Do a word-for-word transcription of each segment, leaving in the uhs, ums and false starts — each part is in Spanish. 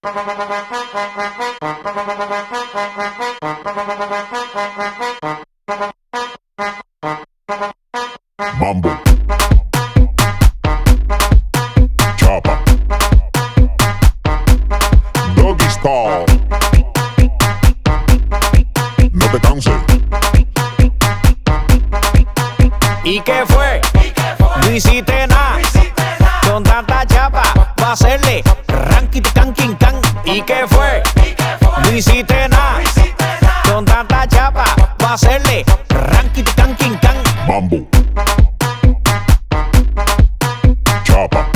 Mambo. Chapa. Doggy style. No te canses. ¿Y qué fue? No hiciste nada. Con tanta chapa va a hacerle ranking can king can. ¿Y qué fue? No hiciste nada. Con tanta chapa va a hacerle ranking can king can. Mambo. Chapa.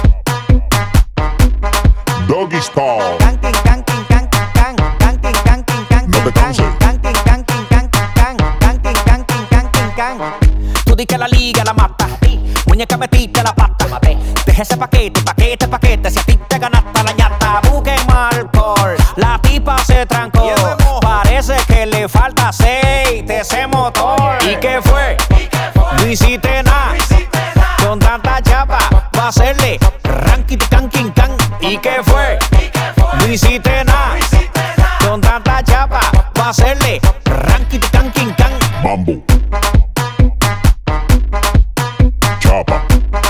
Doggy style. Canking canking can can canking canking can. No te canses. Canking canking can can canking canking canking can. Tú di que la liga la mata. Muñeca metiste la pata. Deja ese paquete, paquete, paquete. Si a ti te ganaste la ñata, busque alcohol. La tipa se trancó. Parece que le falta aceite ese motor. ¿Y qué fue? No hiciste nada. Con tanta chapa va a hacerle ranking canking can. ¿Y qué fue? No hiciste nada. Con tanta chapa va a hacerle ranking canking can. Mambo. Chapa.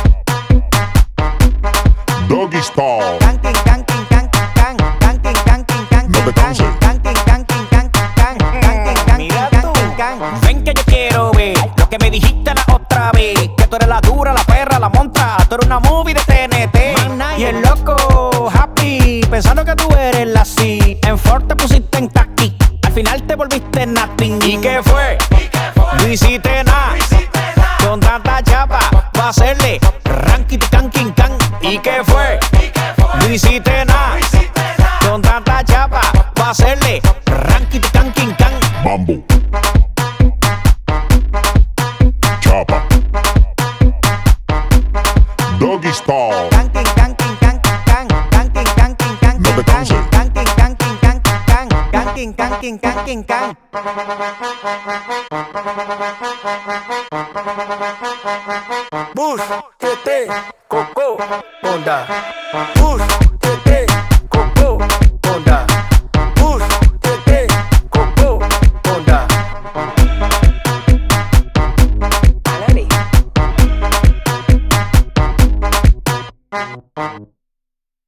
Doggy style. Canking canking can can canking canking can. No te canses. Canking canking can can canking canking canking can. Ven que yo quiero ver lo que me dijiste la otra vez. Que tú eres la dura, la perra, la montra. Tú eres una movie de T N T. Y el loco happy pensando que tú eres la C. En Ford te pusiste en taqui. Al final te volviste nothing. ¿Y qué fue? No hiciste nada. Con tanta chapa va a hacerle ranking canking can. ¿Y qué fue? No hiciste nada. Con tanta chapa va a hacerle ranking canking can. Mambo. Chapa. Doggy style. Canking canking can can canking canking can. No te canses. Canking canking can can canking canking canking can. Bush, T T, Coco, Honda. Bush.